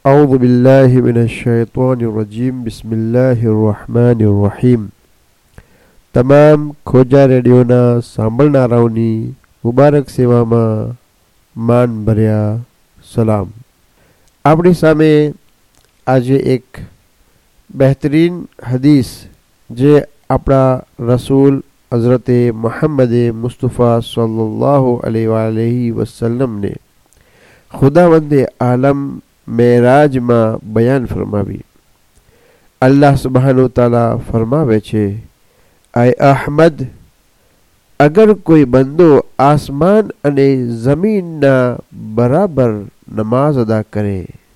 أعوذ بالله من الشيطان الرجيم بسم الله الرحمن الرحيم તમામ ખોજા રેડિયોના સાંભળનારાઓની મુબારક સેવામાં માન ભર્યા સલામ. આપણી સામે આજે એક બહેતરીન હદીસ જે આપણા રસૂલ હઝરતે મુહમ્મદે મુસ્તફા સલ્લલ્લાહુ અલૈહિ વસલ્લમને ખુદાવંદે આલમ મેરાજમાં બયાન ફરમાવી. અલ્લાહ સુબ્હાનહુ તઆલા ફરમાવે છે, આય અહમદ, અગર કોઈ બંદો આસમાન અને જમીનના બરાબર નમાઝ અદા કરે,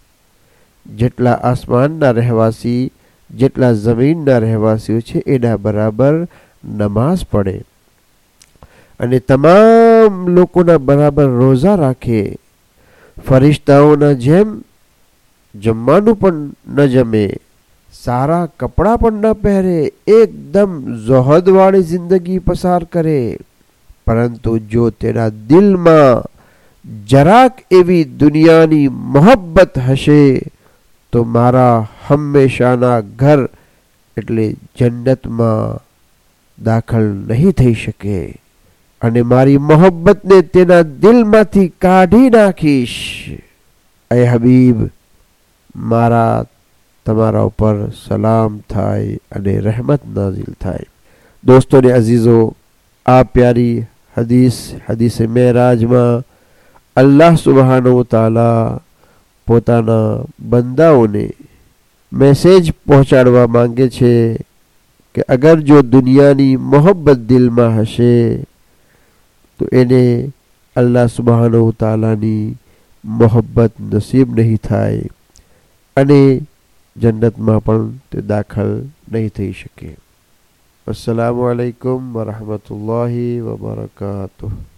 જેટલા આસમાનના રહેવાસી જેટલા જમીનના રહેવાસીઓ છે એના બરાબર નમાઝ પડે અને તમામ લોકોના બરાબર રોઝા રાખે, ફરિશ્તાઓના જેમ જમવાનું પણ ન જમે, સારા કપડાં પણ ન પહેરે, એકદમ ઝહદવાળી જિંદગી પસાર કરે, પરંતુ જો તેના દિલમાં જરાક એવી દુનિયાની મોહબ્બત હશે તો મારા હંમેશાના ઘર એટલે જન્નતમાં દાખલ નહીં થઈ શકે અને મારી મોહબ્બતને તેના દિલમાંથી કાઢી નાખીશ. એ હબીબ, મારા તમારા ઉપર સલામ થાય અને રહેમત નાઝિલ થાય. દોસ્તોને અઝીઝો, આ પ્યારી હદીસ મેરાજમાં અલ્લાહ સુબ્હાનહુ તઆલા પોતાના બંદાઓને મેસેજ પહોંચાડવા માંગે છે કે અગર જો દુનિયાની મોહબ્બત દિલમાં હશે તો એને અલ્લાહ સુબ્હાનહુ તઆલાની મોહબ્બત નસીબ નહીં થાય અને જન્નતમાં પણ તે દાખલ નહીં થઈ શકે. અસ્સલામુ અલૈકુમ વરહમતુલ્લાહિ વબરકાતુહ.